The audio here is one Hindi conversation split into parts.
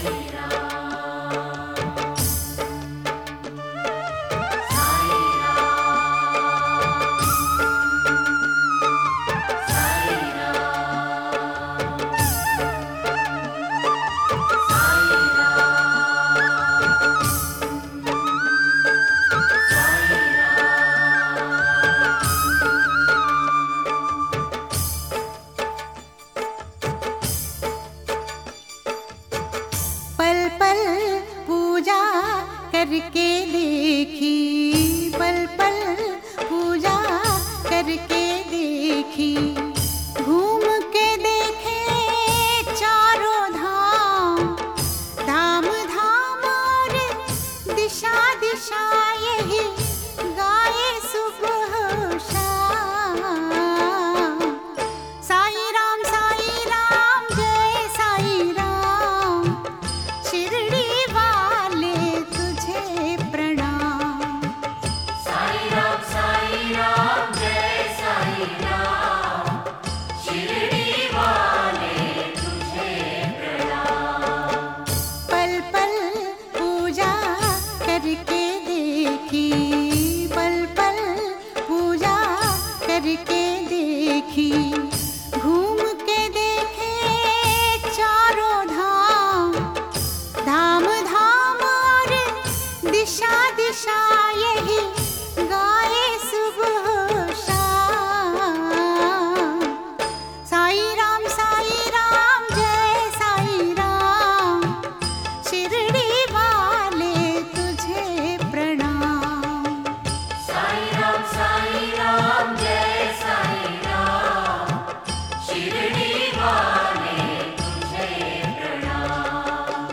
पल पल पूजा करके देखी, पल पल पूजा करके देखी, घूम के देखे चारों धाम, धाम धाम और दिशा दिशा यही गाए सुबह शाम। साई राम जय साई राम, शिरडी वाले तुझे प्रणाम। साई राम जय साई राम, शिरडी वाले तुझे प्रणाम। पल पल पूजा करके देखी, पल पल पूजा करके देखी, घूम के देखे चारों धाम, धाम धाम और दिशा दिशा यही गाए सुबह शाम। साई राम जय साई राम, शिरडी वाले तुझे प्रणाम। साई राम जय साई राम, शिरडी वाले तुझे प्रणाम।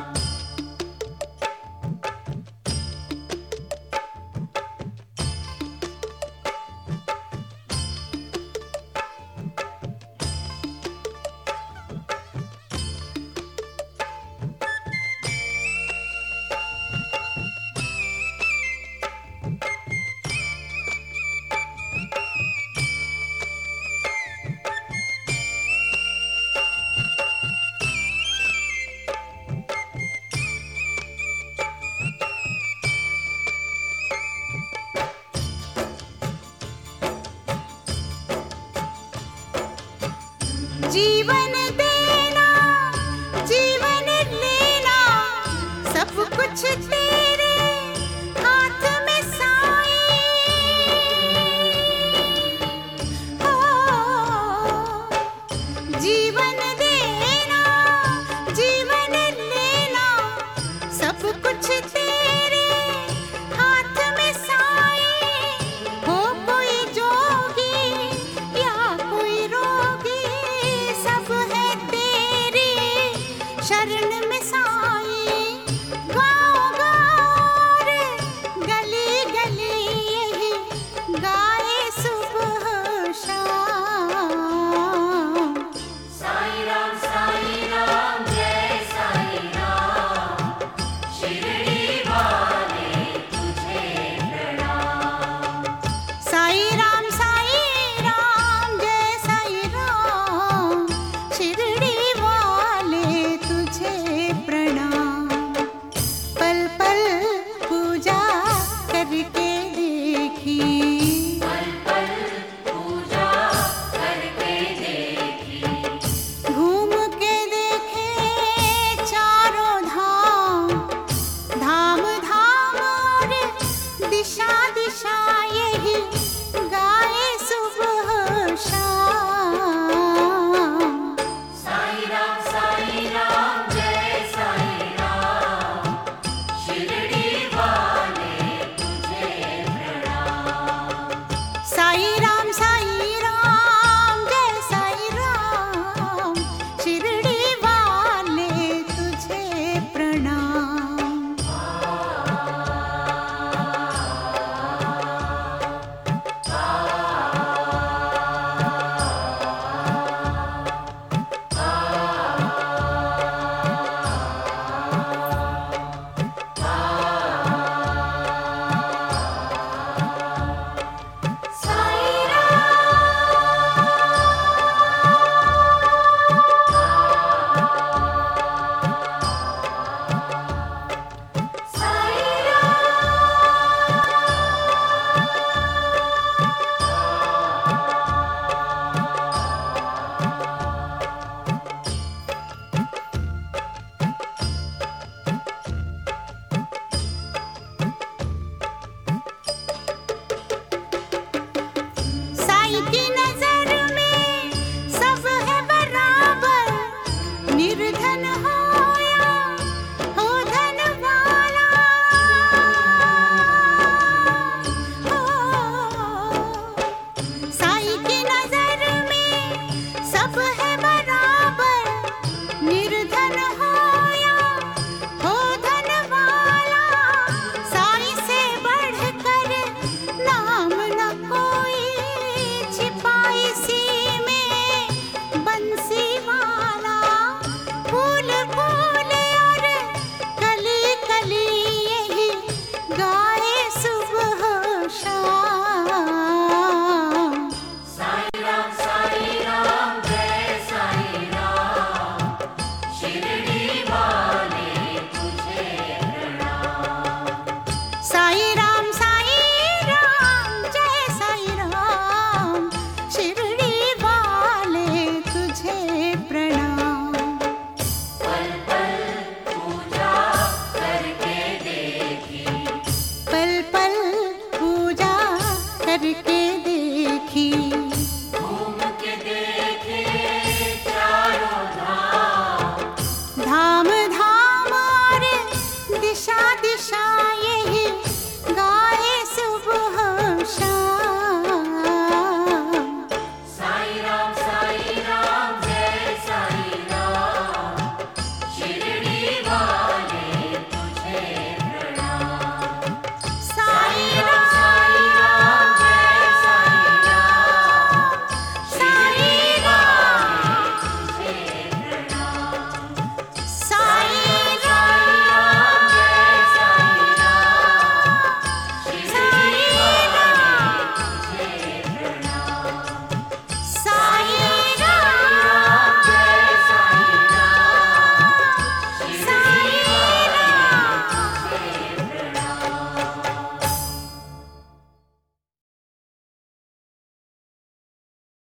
जीवन देना जीवन लेना सब कुछ तेरे हाथ में साईं। हो जीवन देना जीवन लेना सब कुछ तेरे हाथ में साईं। हो कोई जोगी या कोई रोगी, सब है तेरी शरण में